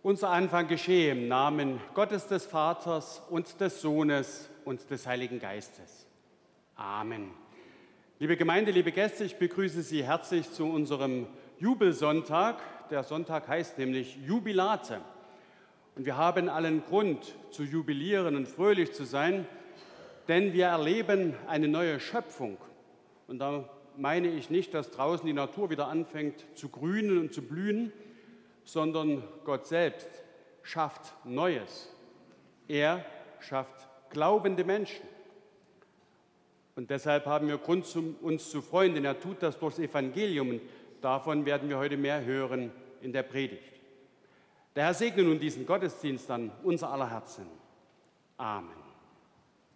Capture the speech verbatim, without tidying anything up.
Unser Anfang geschehe im Namen Gottes des Vaters und des Sohnes und des Heiligen Geistes. Amen. Liebe Gemeinde, liebe Gäste, ich begrüße Sie herzlich zu unserem Jubelsonntag. Der Sonntag heißt nämlich Jubilate. Und wir haben allen Grund zu jubilieren und fröhlich zu sein, denn wir erleben eine neue Schöpfung. Und da meine ich nicht, dass draußen die Natur wieder anfängt zu grünen und zu blühen, sondern Gott selbst schafft Neues. Er schafft glaubende Menschen. Und deshalb haben wir Grund, uns zu freuen, denn er tut das durchs Evangelium. Und davon werden wir heute mehr hören in der Predigt. Der Herr segne nun diesen Gottesdienst an unser aller Herzen. Amen.